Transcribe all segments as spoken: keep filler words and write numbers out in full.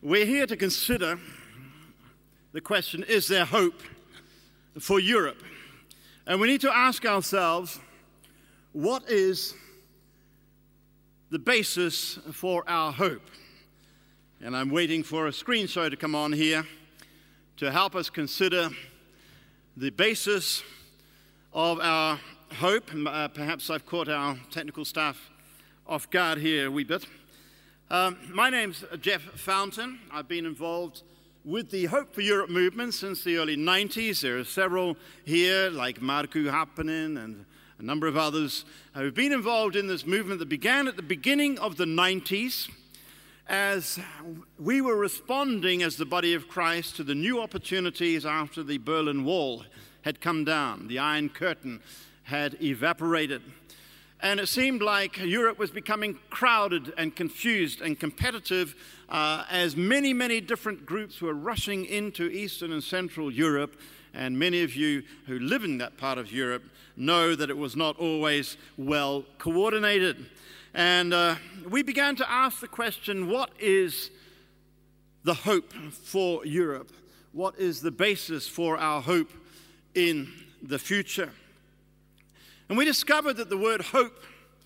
We're here to consider the question, is there hope for Europe? And we need to ask ourselves, what is the basis for our hope? And I'm waiting for a screen show to come on here to help us consider the basis of our hope. Uh, perhaps I've caught our technical staff off guard here a wee bit. Um, my name's Jeff Fountain. I've been involved with the Hope for Europe movement since the early nineties. There are several here, like Markku Happonen and a number of others, who've been involved in this movement that began at the beginning of the nineties as we were responding as the body of Christ to the new opportunities after the Berlin Wall had come down. The Iron Curtain had evaporated. And it seemed like Europe was becoming crowded and confused and competitive uh, as many, many different groups were rushing into Eastern and Central Europe. And many of you who live in that part of Europe know that it was not always well coordinated. And uh, we began to ask the question, what is the hope for Europe? What is the basis for our hope in the future? And we discovered that the word hope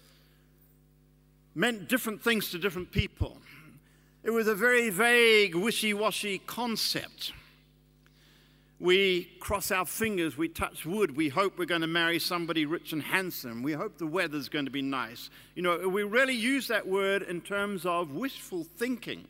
meant different things to different people. It was a very vague, wishy-washy concept. We cross our fingers, we touch wood, we hope we're going to marry somebody rich and handsome. We hope the weather's going to be nice. You know, we really use that word in terms of wishful thinking.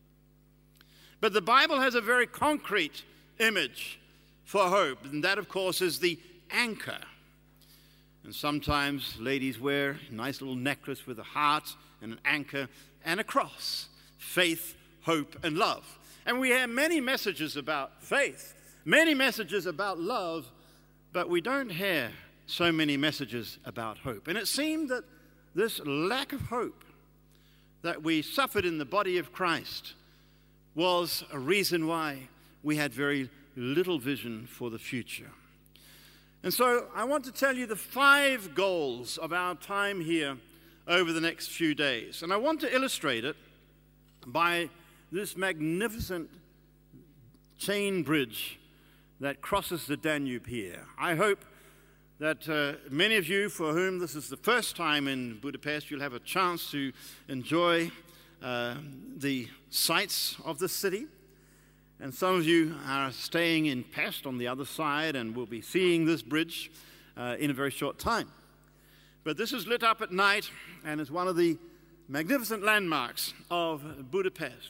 But the Bible has a very concrete image for hope, and that, of course, is the anchor. And sometimes ladies wear a nice little necklace with a heart and an anchor and a cross. Faith, hope, and love. And we have many messages about faith, many messages about love, but we don't hear so many messages about hope. And it seemed that this lack of hope that we suffered in the body of Christ was a reason why we had very little vision for the future. And so I want to tell you the five goals of our time here over the next few days. And I want to illustrate it by this magnificent chain bridge that crosses the Danube here. I hope that uh, many of you for whom this is the first time in Budapest, you'll have a chance to enjoy uh, the sights of the city. And some of you are staying in Pest on the other side and will be seeing this bridge uh, in a very short time. But this is lit up at night and is one of the magnificent landmarks of Budapest.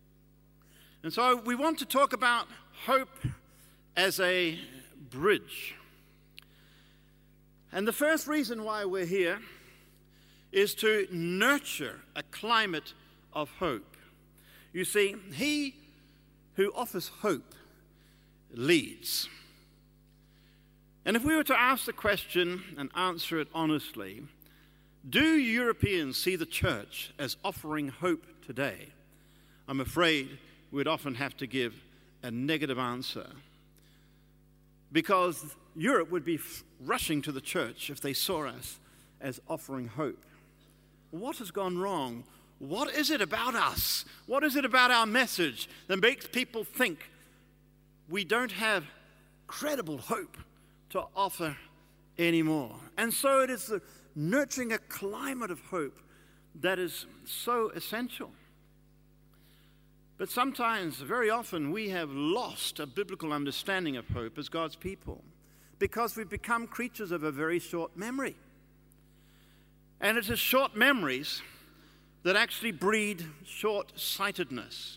And so we want to talk about hope as a bridge. And the first reason why we're here is to nurture a climate of hope. You see, he who offers hope leads. And if we were to ask the question and answer it honestly, do Europeans see the church as offering hope today? I'm afraid we'd often have to give a negative answer, because Europe would be f- rushing to the church if they saw us as offering hope. What has gone wrong? What is it about us? What is it about our message that makes people think we don't have credible hope to offer anymore? And so it is the nurturing a climate of hope that is so essential. But sometimes, very often, we have lost a biblical understanding of hope as God's people because we've become creatures of a very short memory. And it is short memories that actually breed short-sightedness.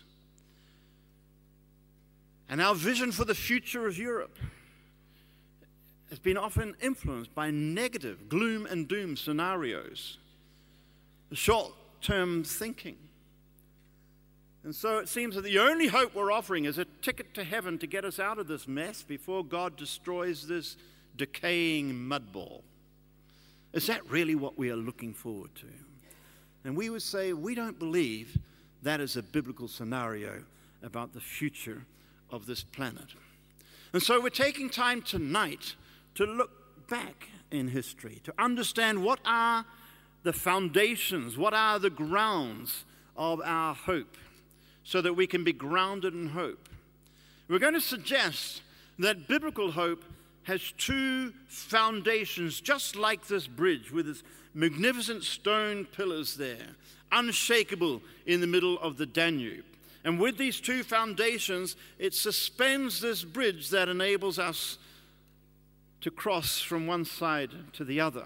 And our vision for the future of Europe has been often influenced by negative gloom and doom scenarios, short-term thinking. And so it seems that the only hope we're offering is a ticket to heaven to get us out of this mess before God destroys this decaying mud ball. Is that really what we are looking forward to? And we would say we don't believe that is a biblical scenario about the future of this planet. And so we're taking time tonight to look back in history, to understand what are the foundations, what are the grounds of our hope, so that we can be grounded in hope. We're going to suggest that biblical hope has two foundations, just like this bridge with its magnificent stone pillars there, unshakable in the middle of the Danube. And with these two foundations, it suspends this bridge that enables us to cross from one side to the other.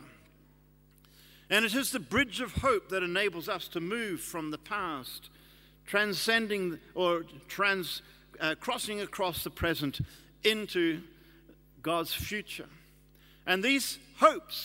And it is the bridge of hope that enables us to move from the past, transcending or trans, uh, crossing across the present into God's future. And these hopes,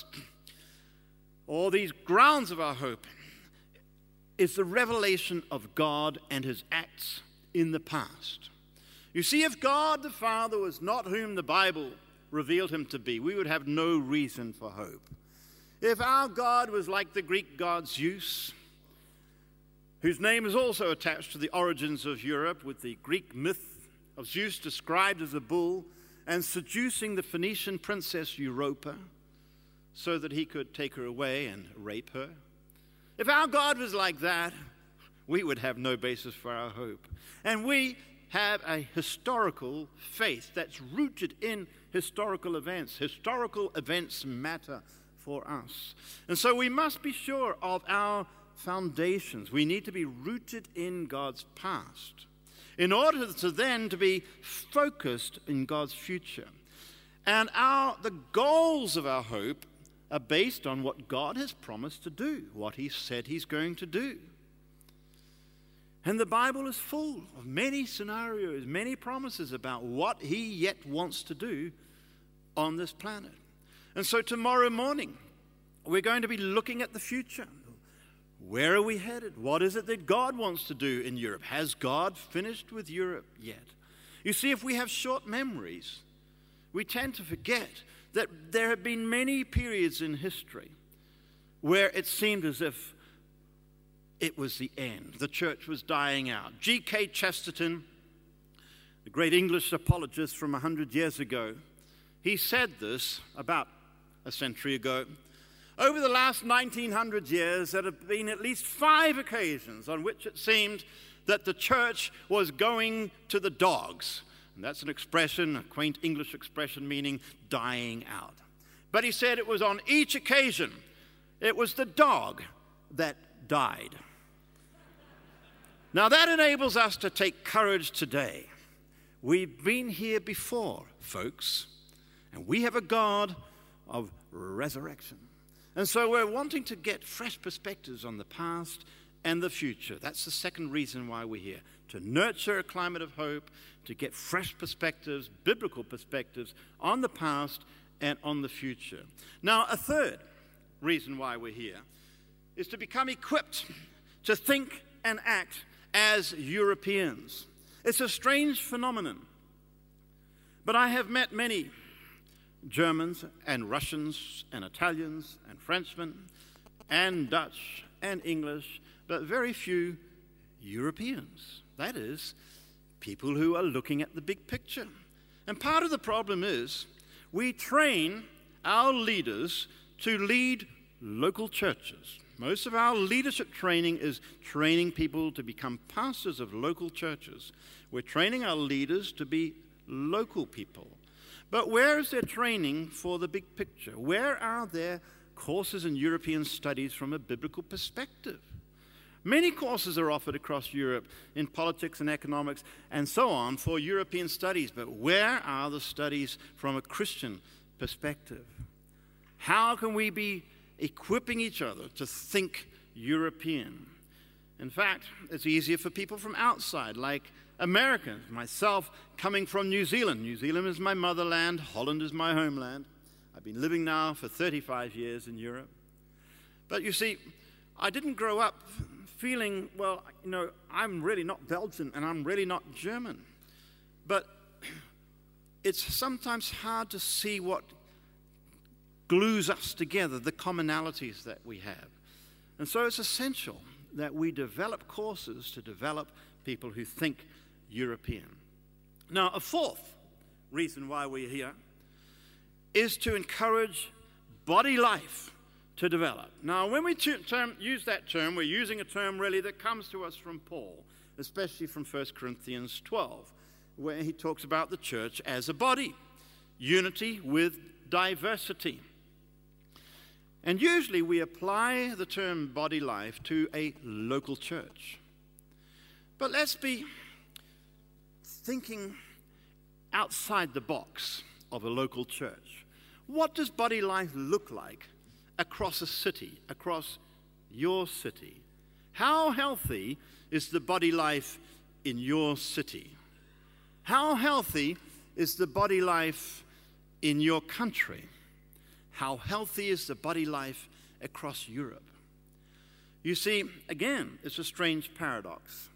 or these grounds of our hope, is the revelation of God and his acts in the past. You see, if God the Father was not whom the Bible revealed him to be, we would have no reason for hope. If our God was like the Greek god Zeus, whose name is also attached to the origins of Europe, with the Greek myth of Zeus described as a bull and seducing the Phoenician princess Europa so that he could take her away and rape her. If our God was like that, we would have no basis for our hope. And we have a historical faith that's rooted in historical events. Historical events matter for us. And so we must be sure of our foundations. We need to be rooted in God's past in order to then to be focused in God's future. And our the goals of our hope are based on what God has promised to do, what he said he's going to do. And the Bible is full of many scenarios, many promises about what he yet wants to do on this planet. And so tomorrow morning, we're going to be looking at the future. Where are we headed? What is it that God wants to do in Europe? Has God finished with Europe yet? You see, if we have short memories, we tend to forget that there have been many periods in history where it seemed as if it was the end. The church was dying out. G K Chesterton, the great English apologist from a hundred years ago, he said this about a century ago. Over the last nineteen hundred years, there have been at least five occasions on which it seemed that the church was going to the dogs. And that's an expression, a quaint English expression meaning dying out. But he said it was on each occasion, it was the dog that died. Now that enables us to take courage today. We've been here before, folks, and we have a God of resurrection. And so we're wanting to get fresh perspectives on the past and the future. That's the second reason why we're here, to nurture a climate of hope, to get fresh perspectives, biblical perspectives on the past and on the future. Now, a third reason why we're here is to become equipped to think and act as Europeans. It's a strange phenomenon, but I have met many Germans and Russians and Italians and Frenchmen and Dutch and English, but very few Europeans. That is, people who are looking at the big picture. And part of the problem is we train our leaders to lead local churches. Most of our leadership training is training people to become pastors of local churches. We're training our leaders to be local people. But where is their training for the big picture? Where are their courses in European studies from a biblical perspective? Many courses are offered across Europe in politics and economics and so on for European studies, but where are the studies from a Christian perspective? How can we be equipping each other to think European? In fact, it's easier for people from outside, like Americans, myself coming from New Zealand. New Zealand is my motherland, Holland is my homeland. I've been living now for thirty-five years in Europe. But you see, I didn't grow up feeling, well, you know, I'm really not Belgian and I'm really not German. But it's sometimes hard to see what glues us together, the commonalities that we have. And so it's essential that we develop courses to develop people who think European. Now, a fourth reason why we're here is to encourage body life to develop. Now, when we term, use that term, we're using a term really that comes to us from Paul. especially from First Corinthians twelve, where he talks about the church as a body, unity with diversity. And usually we apply the term body life to a local church. But let's be thinking outside the box of a local church. What does body life look like across a city, across your city? How healthy is the body life in your city? How healthy is the body life in your country? How healthy is the body life across Europe? You see, again, it's a strange paradox.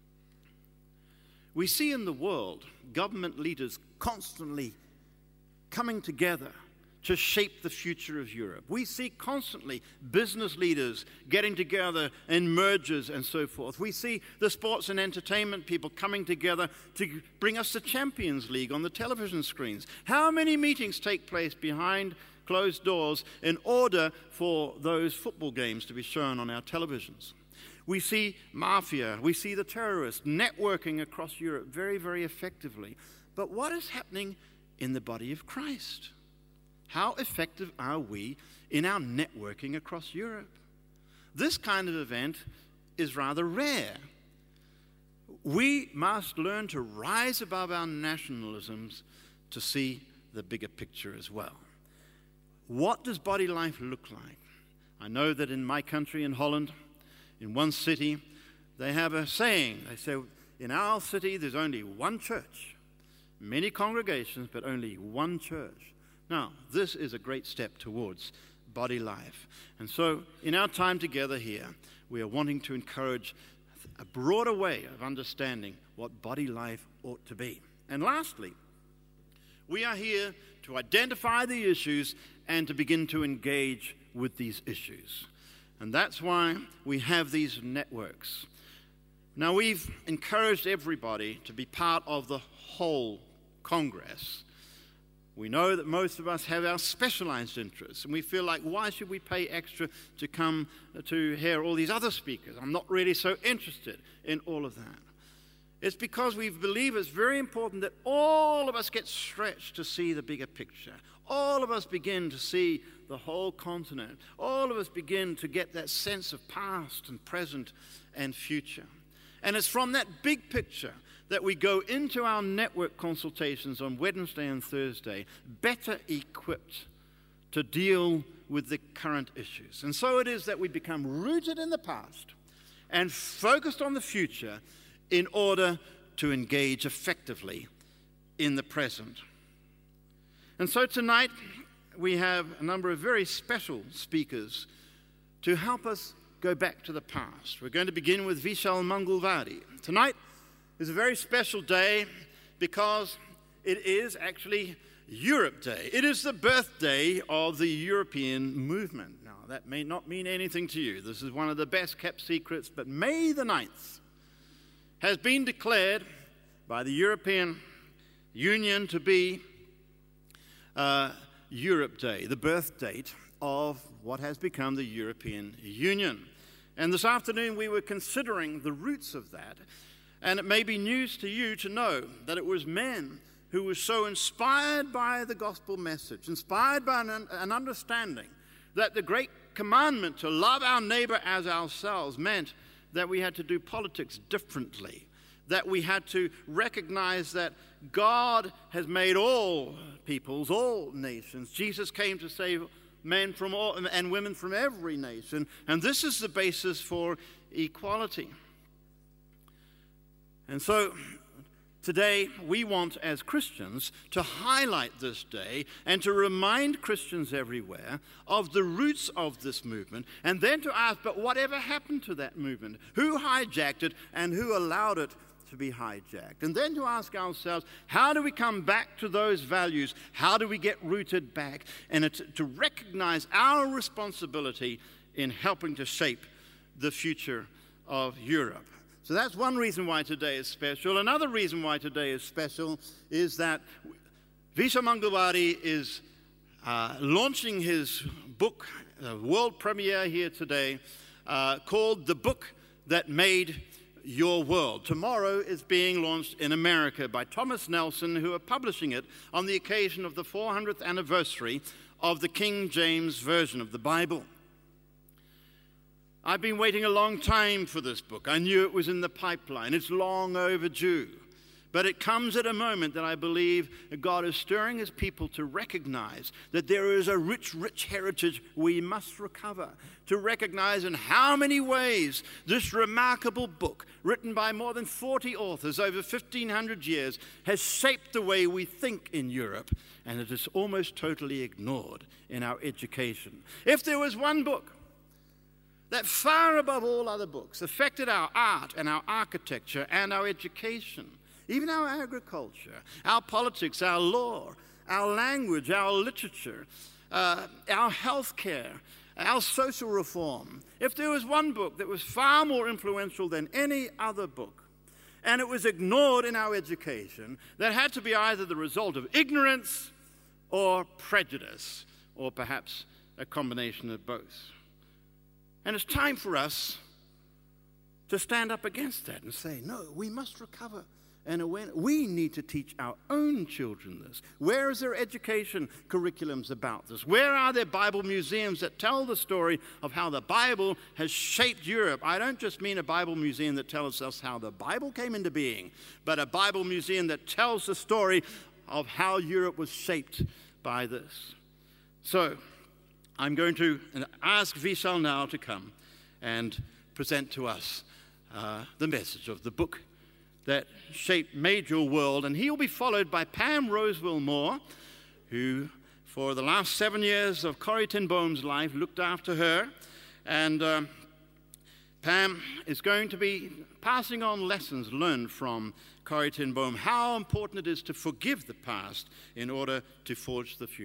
We see in the world government leaders constantly coming together to shape the future of Europe. We see constantly business leaders getting together in mergers and so forth. We see the sports and entertainment people coming together to bring us the Champions League on the television screens. How many meetings take place behind closed doors in order for those football games to be shown on our televisions? We see mafia, we see the terrorists networking across Europe very, very effectively. But what is happening in the body of Christ? How effective are we in our networking across Europe? This kind of event is rather rare. We must learn to rise above our nationalisms to see the bigger picture as well. What does body life look like? I know that in my country, in Holland, in one city, they have a saying. They say, in our city, there's only one church. Many congregations, but only one church. Now, this is a great step towards body life. And so, in our time together here, we are wanting to encourage a broader way of understanding what body life ought to be. And lastly, we are here to identify the issues and to begin to engage with these issues. And that's why we have these networks. Now, we've encouraged everybody to be part of the whole Congress. We know that most of us have our specialized interests, and we feel like, why should we pay extra to come to hear all these other speakers? I'm not really so interested in all of that. It's because we believe it's very important that all of us get stretched to see the bigger picture. All of us begin to see the whole continent. All of us begin to get that sense of past and present and future. And it's from that big picture that we go into our network consultations on Wednesday and Thursday better equipped to deal with the current issues. And so it is that we become rooted in the past and focused on the future in order to engage effectively in the present. And so tonight we have a number of very special speakers to help us go back to the past. We're going to begin with Vishal Mangalwadi. Tonight is a very special day because it is actually Europe Day. It is the birthday of the European movement. Now, that may not mean anything to you. This is one of the best kept secrets, but May the ninth has been declared by the European Union to be uh, Europe Day, the birth date of what has become the European Union. And this afternoon we were considering the roots of that. And it may be news to you to know that it was men who were so inspired by the gospel message, inspired by an, an understanding that the great commandment to love our neighbor as ourselves meant that we had to do politics differently, that we had to recognize that God has made all peoples, all nations. Jesus came to save men from all and women from every nation, and this is the basis for equality. And so today we want as Christians to highlight this day and to remind Christians everywhere of the roots of this movement, and then to ask, but whatever happened to that movement? Who hijacked it and who allowed it to be hijacked? And then to ask ourselves, how do we come back to those values? How do we get rooted back? And it's to recognize our responsibility in helping to shape the future of Europe. So that's one reason why today is special. Another reason why today is special is that Vishal Mangalwadi is uh, launching his book, uh, world premiere here today, uh, called The Book That Made Your World. Tomorrow is being launched in America by Thomas Nelson, who are publishing it on the occasion of the four hundredth anniversary of the King James Version of the Bible. I've been waiting a long time for this book. I knew it was in the pipeline. It's long overdue. But it comes at a moment that I believe that God is stirring his people to recognize that there is a rich, rich heritage we must recover. To recognize in how many ways this remarkable book, written by more than forty authors over fifteen hundred years, has shaped the way we think in Europe, and it is almost totally ignored in our education. If there was one book that far above all other books affected our art and our architecture and our education, even our agriculture, our politics, our law, our language, our literature, uh, our health care, our social reform. If there was one book that was far more influential than any other book, and it was ignored in our education, that had to be either the result of ignorance or prejudice, or perhaps a combination of both. And it's time for us to stand up against that and say, no, we must recover. And we need to teach our own children this. Where is their education curriculums about this? Where are there Bible museums that tell the story of how the Bible has shaped Europe? I don't just mean a Bible museum that tells us how the Bible came into being, but a Bible museum that tells the story of how Europe was shaped by this. So I'm going to ask Vishal now to come and present to us uh, the message of the book that shaped made your world, and he'll be followed by Pam Rosewell Moore, who for the last seven years of Corrie ten Boom's life looked after her, and um, Pam is going to be passing on lessons learned from Corrie ten Boom, how important it is to forgive the past in order to forge the future.